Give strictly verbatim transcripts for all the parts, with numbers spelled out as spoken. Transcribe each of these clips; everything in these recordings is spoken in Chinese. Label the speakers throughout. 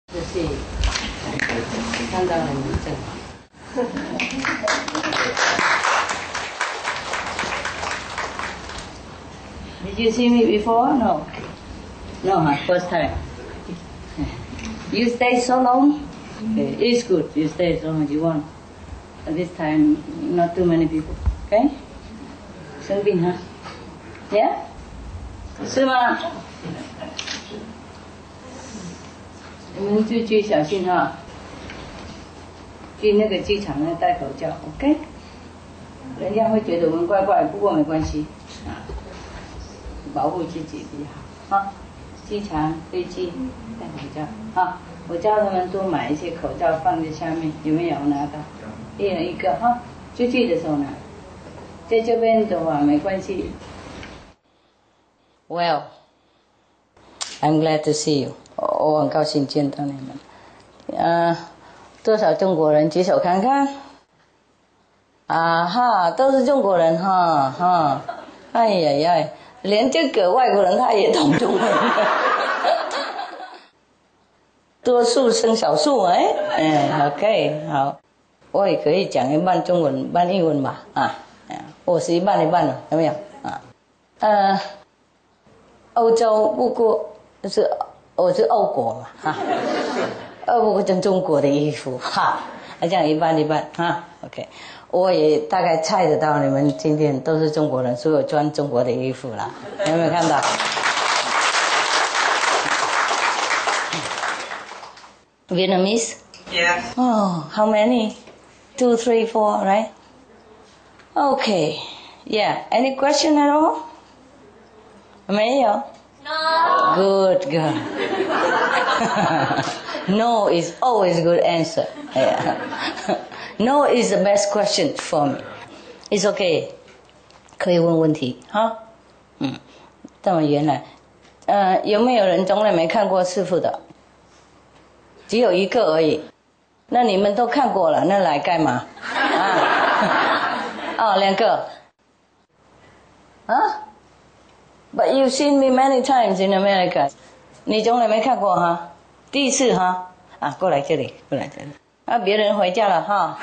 Speaker 1: 就是看到很正好。Did you see me before? No. No, huh? First time. You stay so long? Okay. It's good. You stay as long as you want. But this time, not too many people. Okay? 生病哈 ？Yeah? 是吗？你们就去小心哈。去那个机场呢，戴口罩 ，OK？ 人家会觉得我们怪怪，不过没关系啊，保护自己比较好啊。机场、飞机戴口罩啊！我叫他们多买一些口罩放在下面，有没有拿到？一人一个哈，出去的时候拿。在这边的话没关系。Well, I'm glad to see you. 我很高兴见到你们。呃，多少中国人举手看看？啊哈，都是中国人哈哈。哎呀呀，连这个外国人他也懂中文。多数胜少数哎，哎 ，OK， 好，我也可以讲一半中文，半英文吧啊，我是一半一半的，有没有啊？呃，欧洲不过是我是欧国嘛哈，欧国跟中国的衣服哈，这样一半一半哈 ，OK， 我也大概猜得到你们今天都是中国人，所以我穿中国的衣服啦，有没有看到？ Vietnamese?
Speaker 2: Yes.
Speaker 1: Oh, how many? Two, three, four, right? Okay. Yeah. Any question at all? 没有?
Speaker 2: No.
Speaker 1: Good, good. No is always a good answer. Yeah. No is the best question for me. It's okay. 可以问问题哈。嗯，这么原来，呃，有没有人从来没看过师父的？ 只有一个而已，那你们都看过了，那来干嘛？啊，哦，两个，啊 ？But you've seen me many times in America， 你从来没看过哈，第一次哈，啊，过来这里，过来这里，啊，别人回家了哈。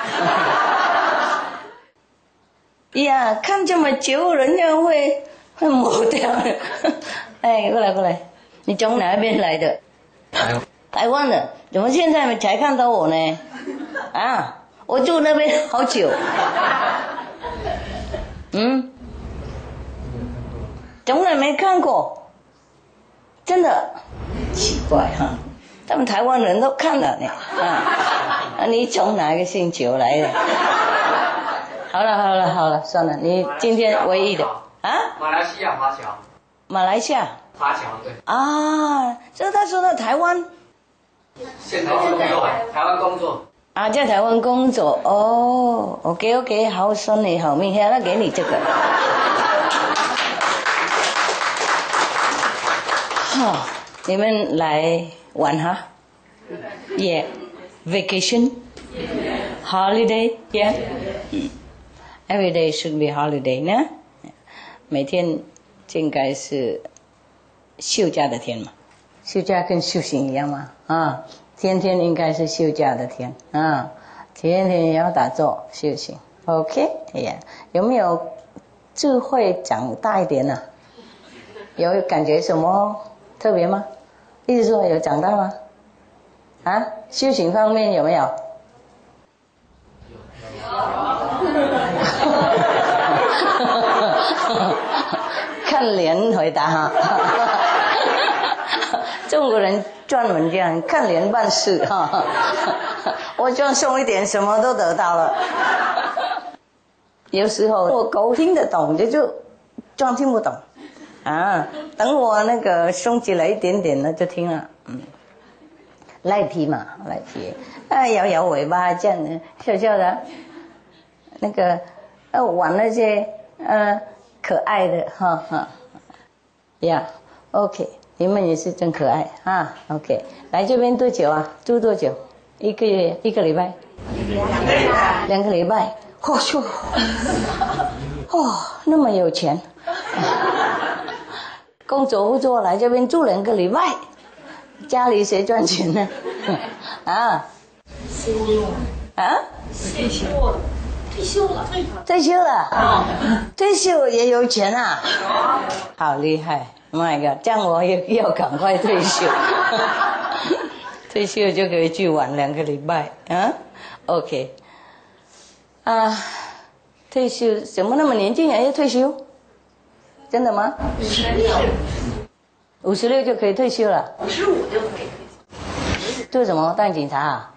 Speaker 1: 呀，看这么久，人家会会抹掉的。哎，过来过来，你从哪边来的？
Speaker 2: 台湾。
Speaker 1: 台湾的，怎么现在才看到我呢？啊，我住那边好久。嗯，从来没看过，真的奇怪哈。他们台湾人都看了呢。啊，你从哪个星球来的？好了好了好了，算了，你今天唯一的啊？
Speaker 2: 马来西亚华侨。
Speaker 1: 马来西亚。
Speaker 2: 华侨对。
Speaker 1: 啊，所以他说到台湾。
Speaker 2: 现在工作，台湾工作
Speaker 1: 啊，在台湾工作哦 ，OK OK， 好顺利好命，那给你这个。好，你们来玩哈 ？Yeah, vacation, holiday, yeah. Every day should be holiday 呢？每天应该是休假的天嘛。 休假跟修行一样吗？啊，天天应该是休假的天啊，天天要打坐修行。OK， 哎呀，有没有智慧长大一点呢、啊？有感觉什么特别吗？意思说有长大吗？啊，修行方面有没有？看脸回答哈。中国人专门这样看脸办事哈，我装松一点，什么都得到了。有时候我狗听得懂，就就装听不懂啊。等我那个松起来一点点呢，就听了。嗯，赖皮嘛，赖皮，啊，摇摇尾巴这样的，笑笑的。那个，呃，玩那些呃可爱的，哈哈。呀 ，OK。 你们也是真可爱啊 ！OK， 来这边多久啊？住多久？一个月？一个礼拜？两个礼拜。两个礼拜。嚯哟！哦，那么有钱，工作不做，来这边住两个礼拜，家里谁赚钱呢？ 啊？
Speaker 3: 休了
Speaker 1: 啊？
Speaker 3: 退休了，退休了，
Speaker 1: 退休了啊？退休也有钱啊？好厉害 ！My God， 这样我也要赶快退休，退休就可以去玩两个礼拜啊 ？OK， 啊，退休怎么那么年轻人要退休？真的吗？
Speaker 3: 五十六，
Speaker 1: 五十六就可以退休了？
Speaker 3: 五十五就可以退休。
Speaker 1: 做什么？当警察啊？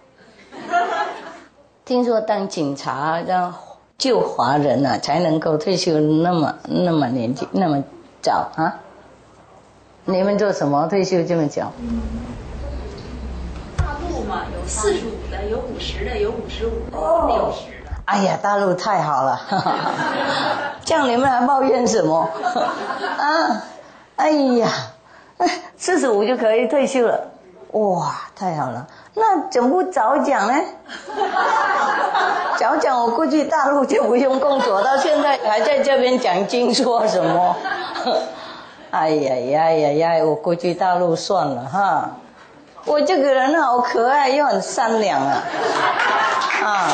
Speaker 1: 听说当警察要救华人啊，才能够退休那么那么年纪那么早啊？你们做什么退休这么早？
Speaker 3: 大陆嘛，有四十五的，有五十的，有五十五的，有六十的。
Speaker 1: 哎呀，大陆太好了，这样你们还抱怨什么？啊，哎呀，四十五就可以退休了，哇，太好了！那怎么不早讲呢？早讲我估计大陆就不用工作，到现在还在这边讲经说什么？哎呀呀呀呀！我估计大陆算了哈。我这个人好可爱又很善良啊，啊。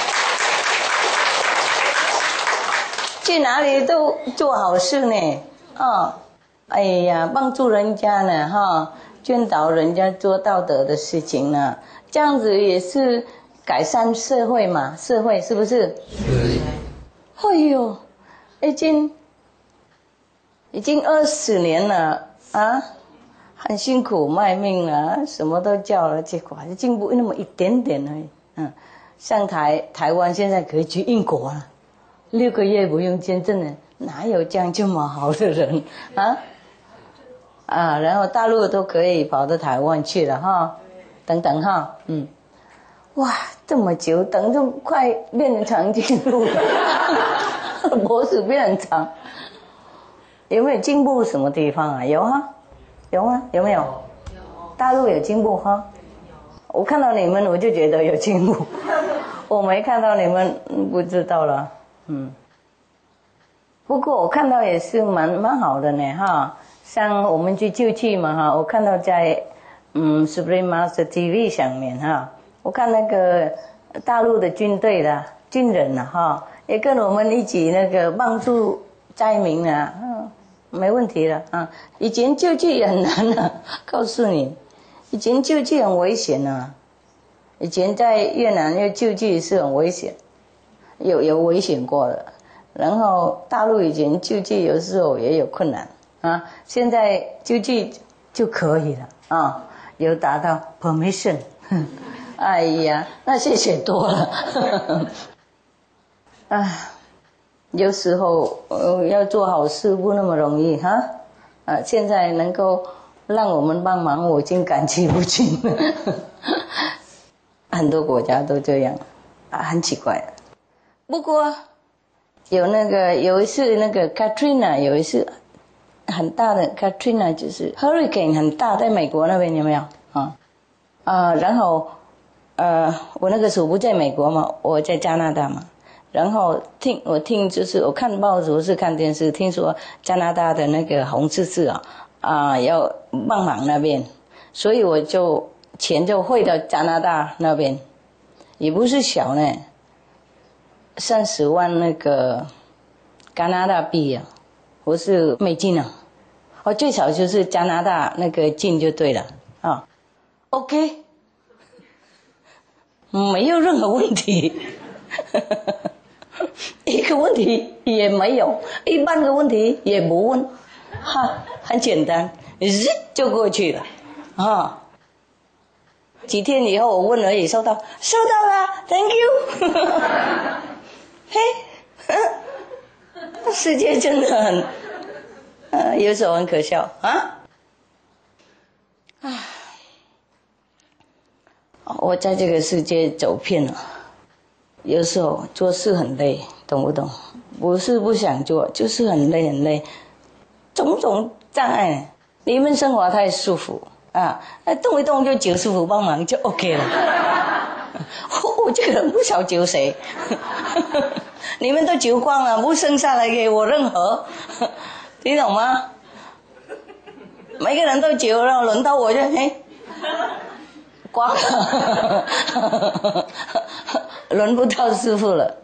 Speaker 1: 去哪里都做好事呢，啊，哎呀，帮助人家呢，哈，劝导人家做道德的事情呢，这样子也是改善社会嘛，社会是不是？
Speaker 2: 是。
Speaker 1: 哎呦，已经已经二十年了啊，很辛苦卖命了，什么都叫了，结果还是进步那么一点点而已。嗯，像台台湾现在可以去英国了。六个月不用签证的，哪有这样这么好的人啊？啊，然后大陆都可以跑到台湾去了哈，等等哈，嗯，哇，这么久等就快变成长颈鹿了，脖子变很长，有没有进步什么地方啊？有啊，有啊，有没有？有。大陆有进步哈？我看到你们我就觉得有进步，我没看到你们不知道了。嗯，不过我看到也是蛮蛮好的呢哈，像我们去救济嘛哈，我看到在嗯 Supreme Master T V 上面哈，我看那个大陆的军队的军人呐哈，也跟我们一起那个帮助灾民啊，嗯，没问题了啊。以前救济也很难啊，告诉你，以前救济很危险啊，以前在越南要救济是很危险。有有危险过的，然后大陆以前救济有时候也有困难啊，现在救济就可以了啊，有达到 permission， 哎呀，那谢谢多了，啊，有时候呃要做好事不那么容易哈，啊，现在能够让我们帮忙，我已经感激不尽了，很多国家都这样啊，很奇怪的。不过有那个有一次那个 Katrina 有一次很大的 Katrina 就是 Hurricane 很大，在美国那边有没有啊？啊，然后呃我那个时候不在美国嘛，我在加拿大嘛，然后听我听就是我看报纸是看电视，听说加拿大的那个红十字啊啊要帮忙那边，所以我就钱就汇到加拿大那边，也不是小呢。三十万那个加拿大币啊，不是美金啊，哦，最少就是加拿大那个金就对了啊。OK， 没有任何问题，一个问题也没有，一半个问题也不问，哈，很简单，日就过去了啊。几天以后我问而已，收到，收到了 ，Thank you 。嘿，嗯，世界真的很，呃，有时候很可笑啊！啊，我在这个世界走遍了，有时候做事很累，懂不懂？不是不想做，就是很累很累，种种障碍。你们生活太舒服啊，动一动就求师傅帮忙就 OK 了。我这个人不晓求谁，你们都求光了，不剩下来给我任何，听懂吗？每个人都求，然后轮到我就哎， 刮，轮不到师父了。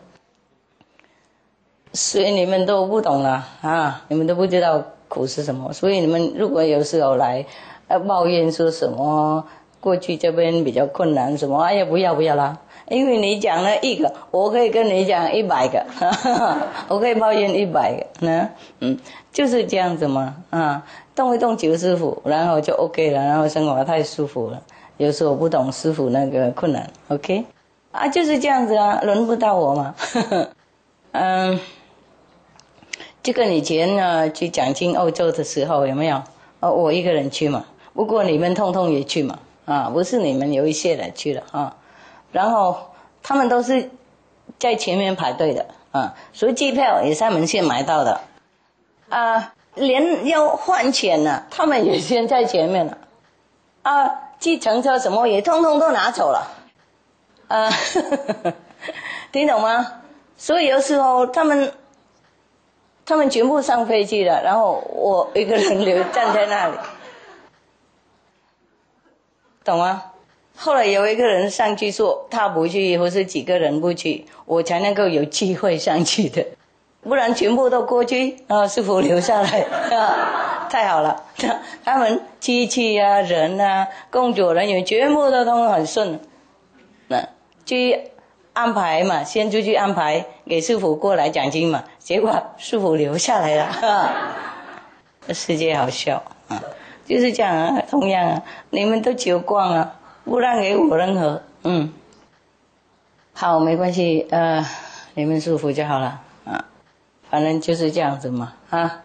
Speaker 1: 所以你们都不懂了啊，你们都不知道苦是什么。所以你们如果有时候来呃抱怨说什么过去这边比较困难什么，哎呀不要不要啦，因为你讲了一个，我可以跟你讲一百个，我可以抱怨一百个呢，嗯，就是这样子嘛啊，动一动九师傅，然后就 OK 了，然后生活太舒服了。有时候我不懂师傅那个困难 ，OK， 啊就是这样子啊，轮不到我嘛，嗯。就跟以前呢去讲经欧洲的时候有没有？哦，我一个人去嘛，不过你们通通也去嘛，啊，不是你们有一些人去了啊，然后他们都是在前面排队的啊，所以机票也是他们先买到的，啊，连要换钱呢、啊，他们也先在前面了，啊，计程车什么也通通都拿走了，啊，听懂吗？所以有时候他们。他们全部上飞机了，然后我一个人留站在那里，懂吗？后来有一个人上去说他不去，或是几个人不去，我才能够有机会上去的，不然全部都过去啊，师父留下来啊，太好了，他们机器啊、人啊、工作人员全部都通很顺，那去安排嘛，先出去安排给师父过来讲经嘛，结果师父留下来了，啊、世界好笑啊，就是这样啊，同样啊，你们都求光啊，不让给我任何，嗯，好，没关系，呃，你们舒服就好了啊，反正就是这样子嘛，啊，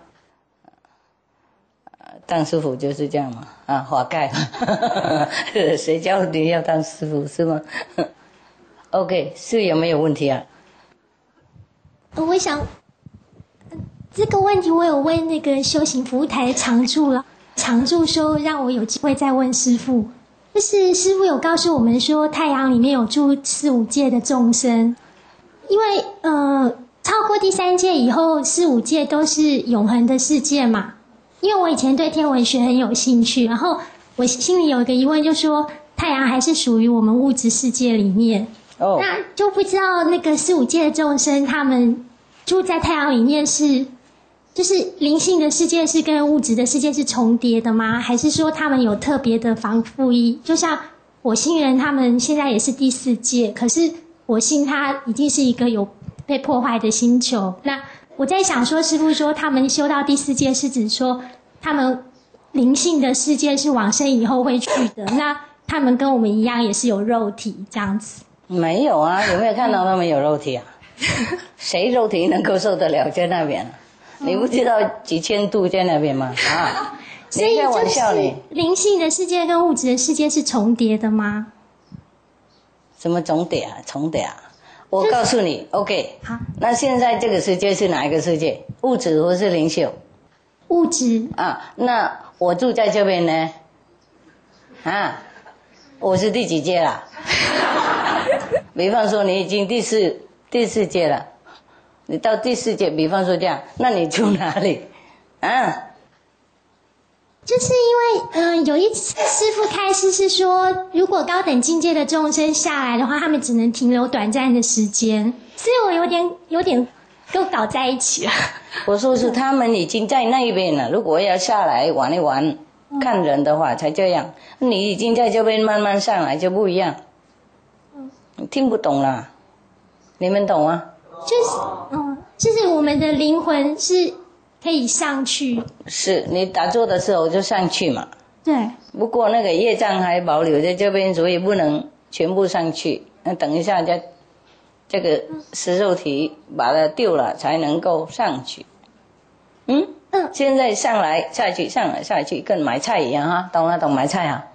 Speaker 1: 当师父就是这样嘛，啊，华盖，谁叫你要当师父是吗？OK， 是有没有问题啊？
Speaker 4: 我想这个问题我有问那个修行服务台的常驻了，常驻说让我有机会再问师父。就是师父有告诉我们说，太阳里面有住四五界的众生，因为呃超过第三界以后，四五界都是永恒的世界嘛。因为我以前对天文学很有兴趣，然后我心里有一个疑问，就说太阳还是属于我们物质世界里面。Oh. 那就不知道那个四五界的众生，他们住在太阳里面是，就是灵性的世界是跟物质的世界是重叠的吗？还是说他们有特别的防护衣？就像火星人，他们现在也是第四界，可是火星它已经是一个有被破坏的星球。那我在想说，师父说他们修到第四界，是指说他们灵性的世界是往生以后会去的，那他们跟我们一样也是有肉体这样子。没有啊，有没有看到他们有肉体啊？谁肉体能够受得了在那边、啊嗯、你不知道几千度在那边吗？啊，你开玩笑你。灵性的世界跟物质的世界是重叠的吗？什么重叠啊？重叠啊！我告诉你 ，OK。好。那现在这个世界是哪一个世界？物质或是灵秀？物质。啊，那我住在这边呢？啊，我是第几届啦？比方说你已经第四第四届了，你到第四届，比方说这样，那你住哪里？啊？就是因为嗯、呃，有一次师父开示是说，如果高等境界的众生下来的话，他们只能停留短暂的时间，所以我有点有点都搞在一起了。我说是他们已经在那边了，如果要下来玩一玩、嗯、看人的话才这样，你已经在这边慢慢上来就不一样。你听不懂啦，你们懂吗？就是嗯，就是我们的灵魂是可以上去，是你打坐的时候就上去嘛。对。不过那个业障还保留在这边，所以不能全部上去。那等一下再这个食肉体把它丢了，才能够上去。嗯嗯。现在上来下去，上来下去，跟买菜一样哈，懂了懂买菜啊。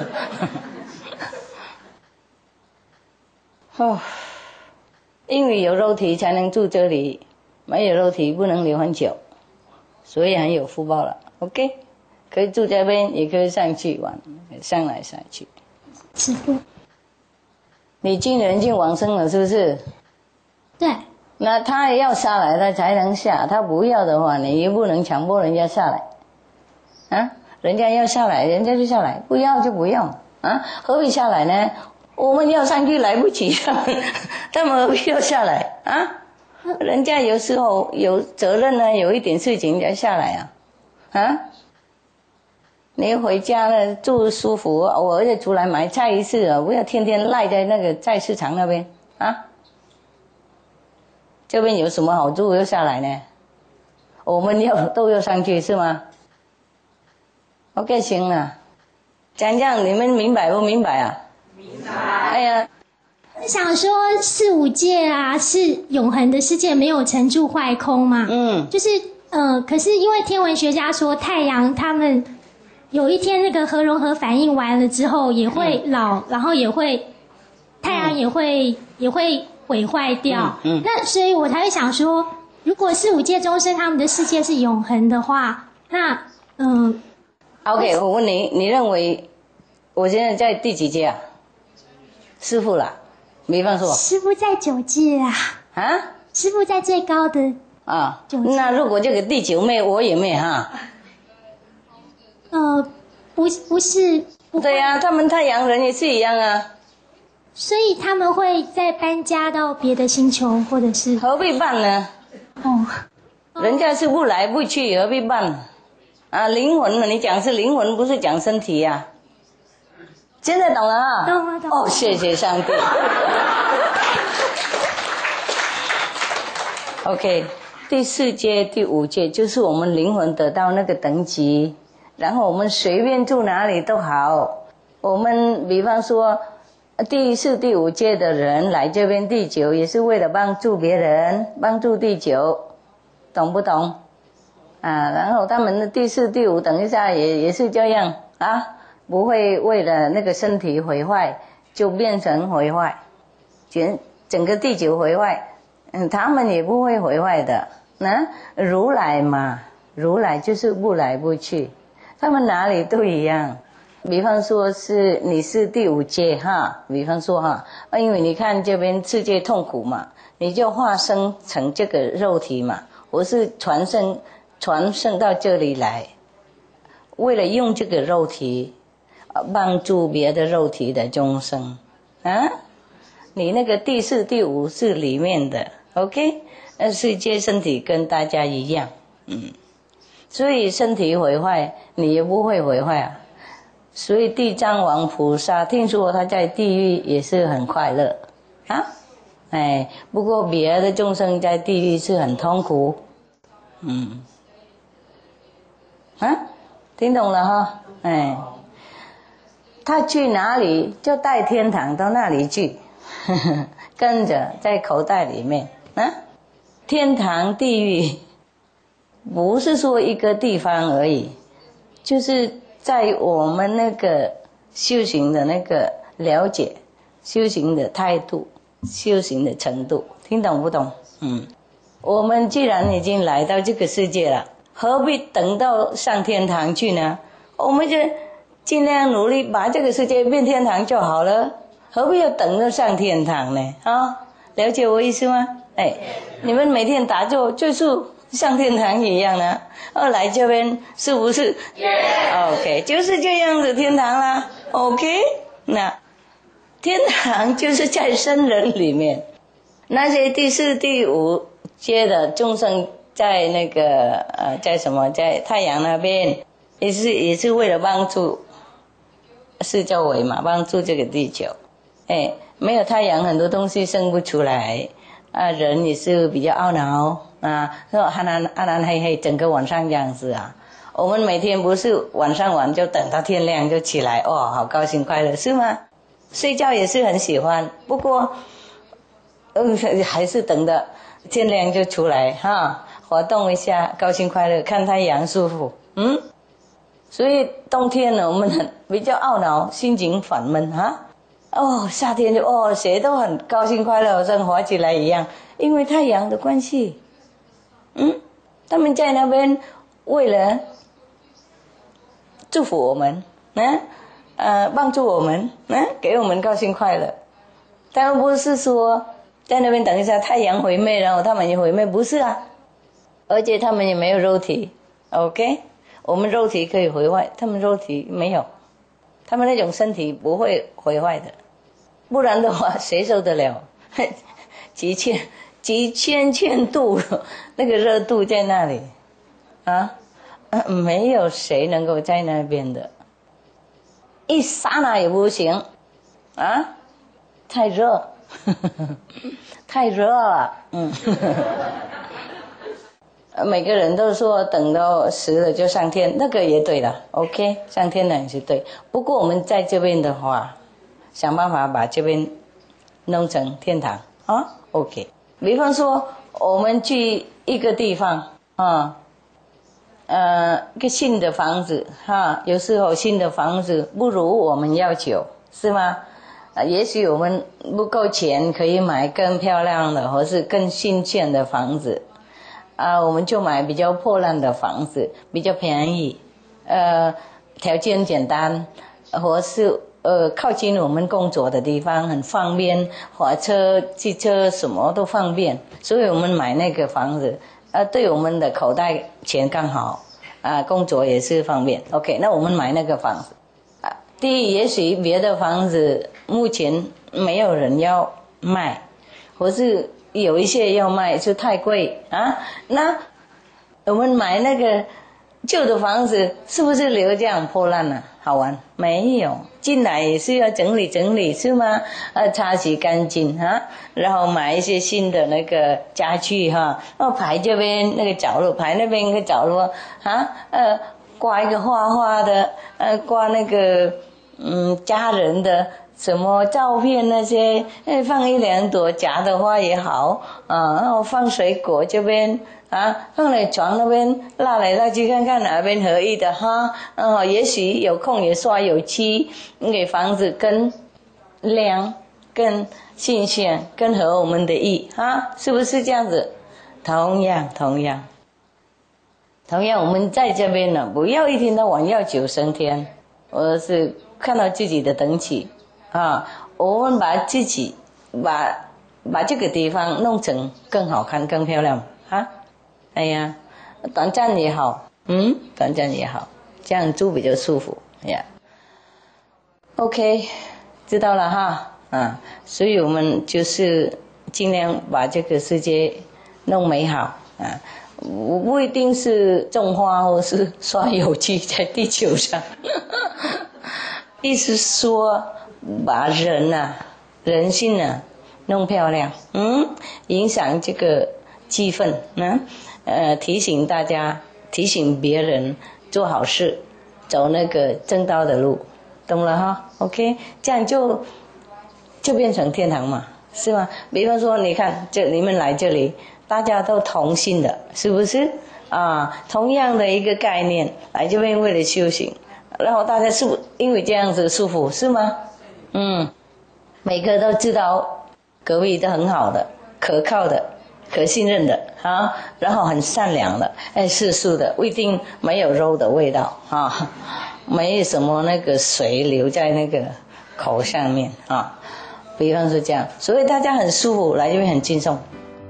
Speaker 4: 哦，因为有肉体才能住这里，没有肉体不能留很久，所以很有福报了。OK， 可以住这边，也可以上去玩，上来下去。师父，你进人境往生了是不是？对。那他要下来，他才能下；他不要的话，你也不能强迫人家下来。啊，人家要下来，人家就下来；不要就不要。
Speaker 1: 啊，何必下来呢？我们要上去来不及，他们何必要下来啊？人家有时候有责任呢，有一点事情要下来啊，啊！你回家呢住舒服，我儿子出来买菜一次啊，不要天天赖在那个菜市场那边啊。这边有什么好处要下来呢？我们要都要上去是吗 ？OK 行了，讲讲你们明白不明白啊？明白。哎呀。
Speaker 4: 想说四五界啊是永恒的世界，没有成住坏空嘛。嗯，就是呃，可是因为天文学家说太阳他们有一天那个核融合反应完了之后也会老，嗯、然后也会太阳也会、嗯、也会毁坏掉。嗯，嗯那所以我才会想说，如果四五界众生他们的世界是永恒的话，那嗯、呃、
Speaker 1: ，OK， 我问你，你认为我现在在第几界啊？师父啦。比方说，
Speaker 4: 师父在九界啊，啊，师父在最高的啊，
Speaker 1: 那如果这个第九妹我也妹哈，
Speaker 4: 呃，不不是，不
Speaker 1: 对呀、啊，他们太阳人也是一样啊，
Speaker 4: 所以他们会再搬家到别的星球，或者是
Speaker 1: 何必办呢？哦，人家是不来不去，何必办？啊，灵魂嘛，你讲是灵魂，不是讲身体呀、啊。现在懂了啊？
Speaker 4: 懂了，懂了。
Speaker 1: 哦，谢谢上帝。OK， 第四阶、第五阶就是我们灵魂得到那个等级，然后我们随便住哪里都好。我们比方说，第四、第五阶的人来这边第九，也是为了帮助别人，帮助第九，懂不懂？啊，然后他们的第四、第五，等一下也也是这样啊。不会为了那个身体毁坏就变成毁坏，全整个地球毁坏，嗯，他们也不会毁坏的。那如来嘛，如来就是不来不去，他们哪里都一样。比方说是你是第五界哈，比方说哈，因为你看这边世界痛苦嘛，你就化生成这个肉体嘛，我是传生传生到这里来，为了用这个肉体。帮助别的肉体的众生啊，你那个第四、第五是里面的 ，OK？ 那世界身体跟大家一样，嗯，所以身体毁坏，你也不会毁坏啊。所以地藏王菩萨听说他在地狱也是很快乐啊，哎，不过别的众生在地狱是很痛苦，嗯，啊，听懂了哈，哎。他去哪里就带天堂到那里去，呵呵跟着在口袋里面啊。天堂地狱不是说一个地方而已，就是在我们那个修行的那个了解、修行的态度、修行的程度，听懂不懂？嗯，我们既然已经来到这个世界了，何必等到上天堂去呢？我们就尽量努力把这个世界变天堂就好了，何必要等着上天堂呢？啊，了解我意思吗？哎，你们每天打坐就是上天堂一样呢。二来这边是不是 ？Yeah. OK， 就是这样的天堂啦。OK， 那天堂就是在生人里面，那些第四、第五阶的众生在那个呃，在什么，在太阳那边，也是也是为了帮助。四周围嘛，帮助这个地球。哎，没有太阳，很多东西生不出来。啊，人也是比较懊恼啊，说暗暗暗暗黑黑，整个晚上这样子啊。我们每天不是晚上玩就等到天亮就起来，哦，好高兴快乐，是吗？睡觉也是很喜欢，不过，嗯，还是等到天亮就出来哈，活动一下，高兴快乐，看太阳舒服，嗯。所以冬天呢，我们很比较懊恼，心情烦闷啊。哦，夏天就哦，谁都很高兴快乐，像活起来一样，因为太阳的关系。嗯，他们在那边为了祝福我们，啊，呃，帮助我们，啊，给我们高兴快乐。他们不是说在那边等一下太阳毁灭，然后他们也毁灭，不是啊。而且他们也没有肉体 ，OK。我们肉体可以毁坏，他们肉体没有， 他们那种身体不会毁坏的，不然的话谁受得了？几千几千千度那个热度在那里啊，没有谁能够在那边的，一刹那也不行啊，太热太热了，嗯每个人都说等到死了就上天，那个也对了 OK， 上天了也是对。不过我们在这边的话，想办法把这边弄成天堂啊 OK。 比方说我们去一个地方啊，呃一个新的房子哈、啊，有时候新的房子不如我们要求，是吗？啊，也许我们不够钱可以买更漂亮的或是更新鲜的房子啊，我们就买比较破烂的房子，比较便宜，呃，条件简单，或是呃靠近我们工作的地方，很方便，火车、汽车什么都方便，所以我们买那个房子，呃，对我们的口袋钱刚好，啊，工作也是方便。OK， 那我们买那个房子，啊，第一，也许别的房子目前没有人要卖，或是有一些要卖就太贵啊，那我们买那个旧的房子是不是留这样破烂啊？好玩？没有，进来也是要整理整理是吗？呃，擦洗干净啊，然后买一些新的那个家具哈，然后排这边那个角落，排那边一个角落啊，呃，挂一个画画的，呃，挂那个嗯家人的什么照片那些，放一两朵假的花也好啊，然后放水果这边啊，放在床那边拉来拉去看看哪边合意的哈，啊，也许有空也刷油漆，给房子更亮、更新鲜、更合我们的意啊，是不是这样子？同样，同样，同样，我们在这边呢，不要一天到晚要求升天，而是看到自己的等级。啊，我们把自己把把这个地方弄成更好看、更漂亮啊！哎呀，短暂也好，嗯，短暂也好，这样住比较舒服呀。OK， 知道了哈，啊，所以我们就是尽量把这个世界弄美好啊，不一定是种花或是刷油漆在地球上，意思说。把人啊人性啊弄漂亮，嗯，影响这个气氛，嗯，呃，提醒大家，提醒别人做好事，走那个正道的路，懂了哈 ？OK， 这样就就变成天堂嘛，是吗？比方说，你看，这你们来这里，大家都同性的，是不是啊？同样的一个概念，来这边为了修行，然后大家是不因为这样子舒服，是吗？嗯，每个都知道隔壁都很好的、可靠的、可信任的啊，然后很善良的，哎，世俗的，不一定没有肉的味道啊，没有什么那个水流在那个口上面啊，比方说这样，所以大家很舒服，来这边很轻松。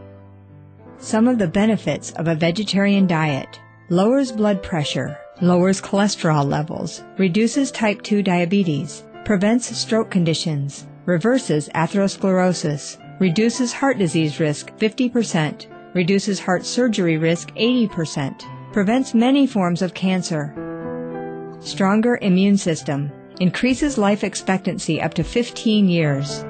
Speaker 5: Some of the benefits of a vegetarian diet: lowers blood pressure, lowers cholesterol levels, reduces type two diabetes, prevents stroke conditions, reverses atherosclerosis, reduces heart disease risk fifty percent, reduces heart surgery risk eighty percent, prevents many forms of cancer. Stronger immune system, increases life expectancy up to fifteen years.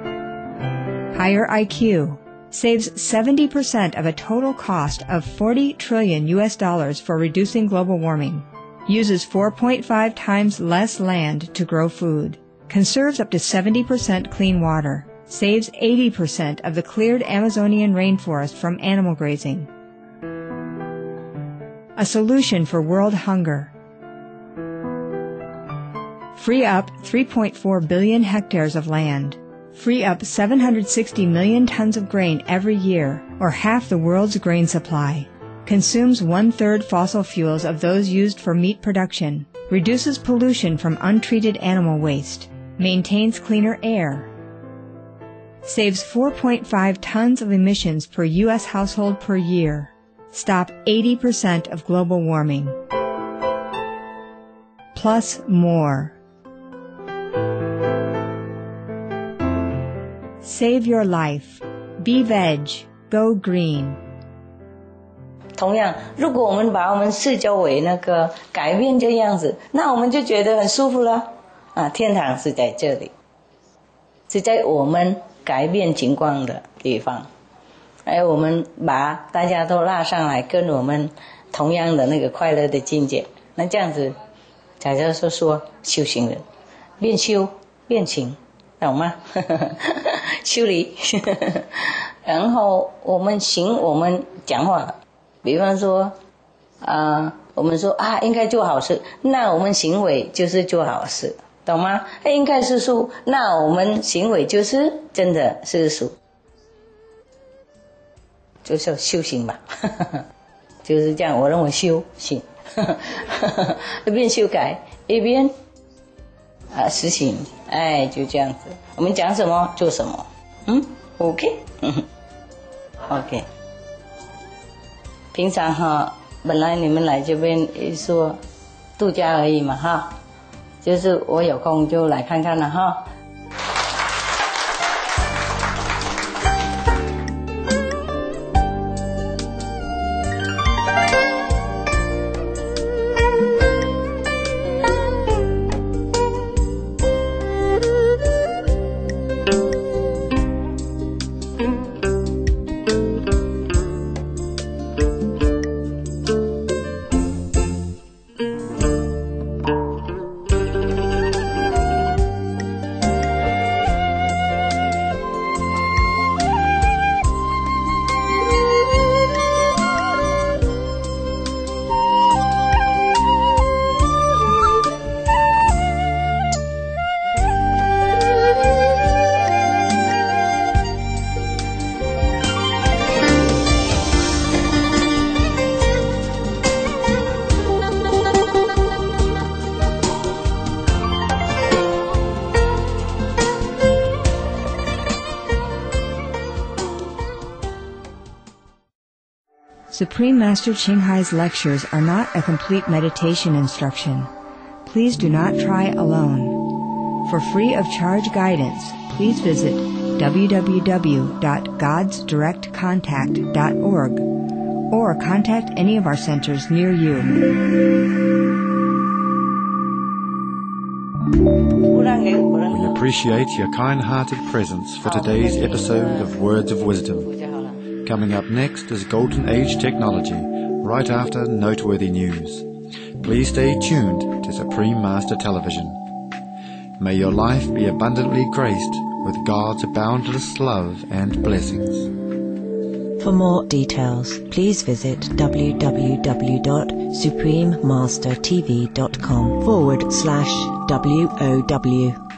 Speaker 5: Higher I Q, saves seventy percent of a total cost of forty trillion U S dollars for reducing global warming. Uses four point five times less land to grow food. Conserves up to seventy percent clean water, saves eighty percent of the cleared Amazonian rainforest from animal grazing. A solution for world hunger. Free up three point four billion hectares of land. Free up seven hundred sixty million tons of grain every year, or half the world's grain supply. Consumes one-third fossil fuels of those used for meat production. Reduces pollution from untreated animal waste. Maintains cleaner air. Saves four point five tons of emissions per U S household per year. Stop eighty percent of global warming. Plus more. Save your life. Be veg. Go green.
Speaker 1: 同样，如果我们把我们四周围那个改变这样子，那我们就觉得很舒服了啊！天堂是在这里，是在我们改变情况的地方，而我们把大家都拉上来，跟我们同样的那个快乐的境界，那这样子才叫做说修行人，变修变行，懂吗？修理，然后我们行，我们讲话。比方说，啊、呃，我们说啊，应该做好事，那我们行为就是做好事，懂吗？应该是素，那我们行为就是真的是素，就是修行吧，就是这样。我认为修行，一边修改，一边啊、呃、实行，哎，就这样子。我们讲什么做什么，嗯 ，OK， 嗯 ，OK。平常哈，本来你们来这边说度假而已嘛哈，就是我有空就来看看了哈。
Speaker 5: Supreme Master Ching Hai's lectures are not a complete meditation instruction. Please do not try alone. For free of charge guidance, please visit w w w dot gods direct contact dot org or contact any of our centers near you.
Speaker 6: We appreciate your kind-hearted presence for today's episode of Words of Wisdom. Coming up next is Golden Age Technology, right after Noteworthy News. Please stay tuned to Supreme Master Television. May your life be abundantly graced with God's boundless love and blessings.
Speaker 7: For more details, please visit w w w dot supreme master t v dot com forward slash W O W.